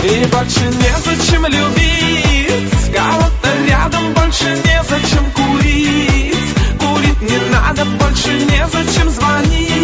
И больше незачем любить, кого-то рядом больше незачем курить. Курить не надо, больше незачем звонить.